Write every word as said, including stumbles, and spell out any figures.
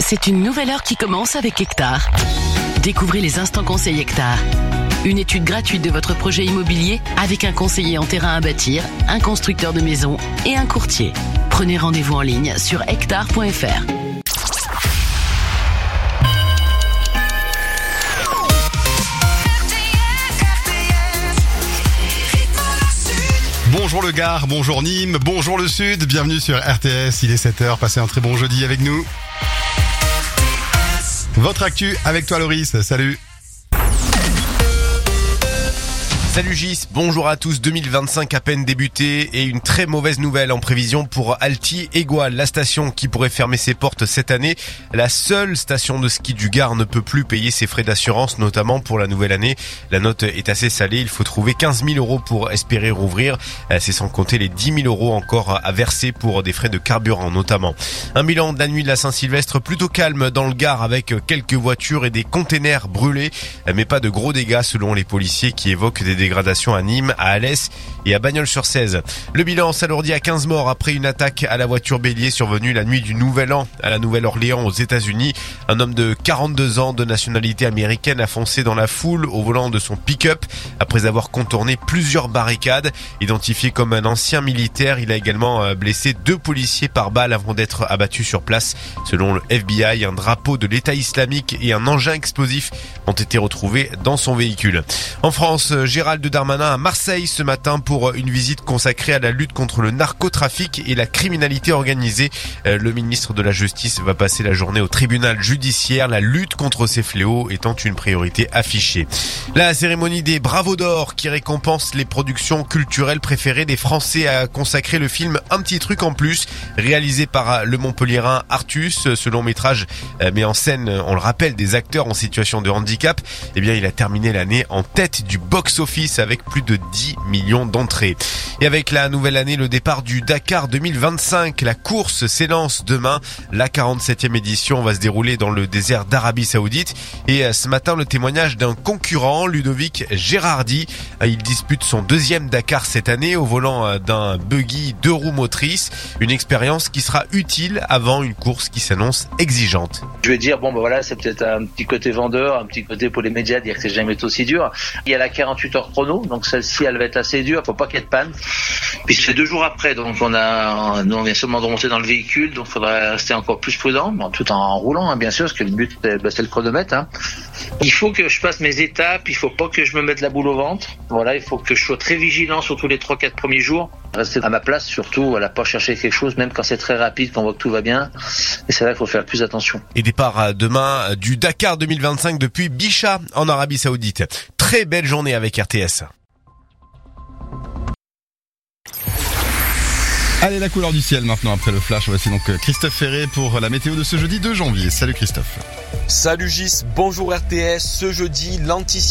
c'est une nouvelle heure qui commence avec Hectare. Découvrez les instants conseils Hectare. Une étude gratuite de votre projet immobilier avec un conseiller en terrain à bâtir, un constructeur de maisons et un courtier. Prenez rendez-vous en ligne sur hectare point f r. Bonjour le Gard, bonjour Nîmes, bonjour le Sud, bienvenue sur R T S, il est sept heures, passez un très bon jeudi avec nous. Votre actu avec toi Loris, salut. Salut Gis, bonjour à tous, deux mille vingt-cinq à peine débuté et une très mauvaise nouvelle en prévision pour Alti-Égoal, la station qui pourrait fermer ses portes cette année. La seule station de ski du Gard ne peut plus payer ses frais d'assurance, notamment pour la nouvelle année. La note est assez salée, il faut trouver quinze mille euros pour espérer rouvrir. C'est sans compter les dix mille euros encore à verser pour des frais de carburant notamment. Un bilan de la nuit de la Saint-Sylvestre plutôt calme dans le Gard avec quelques voitures et des containers brûlés, mais pas de gros dégâts selon les policiers qui évoquent des dégradation à Nîmes, à Alès et à Bagnols-sur-Cèze. Le bilan s'alourdit à quinze morts après une attaque à la voiture bélier survenue la nuit du Nouvel An à la Nouvelle-Orléans aux États-Unis. Un homme de quarante-deux ans de nationalité américaine a foncé dans la foule au volant de son pick-up après avoir contourné plusieurs barricades. Identifié comme un ancien militaire, il a également blessé deux policiers par balle avant d'être abattu sur place. Selon le F B I, un drapeau de l'État islamique et un engin explosif ont été retrouvés dans son véhicule. En France, Gérald Darmanin à Marseille ce matin pour une visite consacrée à la lutte contre le narcotrafic et la criminalité organisée. Le ministre de la Justice va passer la journée au tribunal judiciaire, la lutte contre ces fléaux étant une priorité affichée. La cérémonie des Bravos d'Or qui récompense les productions culturelles préférées des Français a consacré le film Un petit truc en plus, réalisé par le Montpelliérain Artus. Ce long métrage met en scène, on le rappelle, des acteurs en situation de handicap. Eh bien, il a terminé l'année en tête du box-office avec plus de dix millions d'entrées. Et avec la nouvelle année, le départ du Dakar deux mille vingt-cinq, la course s'élance demain. La quarante-septième édition va se dérouler dans le désert d'Arabie Saoudite. Et ce matin, le témoignage d'un concurrent, Ludovic Gérardi. Il dispute son deuxième Dakar cette année au volant d'un buggy deux roues motrices. Une expérience qui sera utile avant une course qui s'annonce exigeante. Je vais dire, bon ben voilà, c'est peut-être un petit côté vendeur, un petit côté pour les médias, dire que c'est jamais aussi dur. Il y a la quarante-huit heures chrono, donc celle-ci elle va être assez dure, faut pas qu'il y ait de panne. Puis c'est deux jours après, donc on a, nous on vient seulement de monter dans le véhicule, donc il faudrait rester encore plus prudent, tout en roulant hein, bien sûr, parce que le but bah, c'est le chronomètre. Hein. Il faut que je passe mes étapes, il faut pas que je me mette la boule au ventre. Voilà, il faut que je sois très vigilant sur tous les trois quatre premiers jours. Rester à ma place surtout, voilà, pas chercher quelque chose, même quand c'est très rapide, qu'on voit que tout va bien. Et c'est là qu'il faut faire plus attention. Et départ demain du Dakar deux mille vingt-cinq depuis Bicha en Arabie Saoudite. Très belle journée avec R T S. Allez, la couleur du ciel maintenant après le flash. Voici donc Christophe Ferré pour la météo de ce jeudi deux janvier. Salut Christophe. Salut Gis, bonjour R T S. Ce jeudi, l'anticipation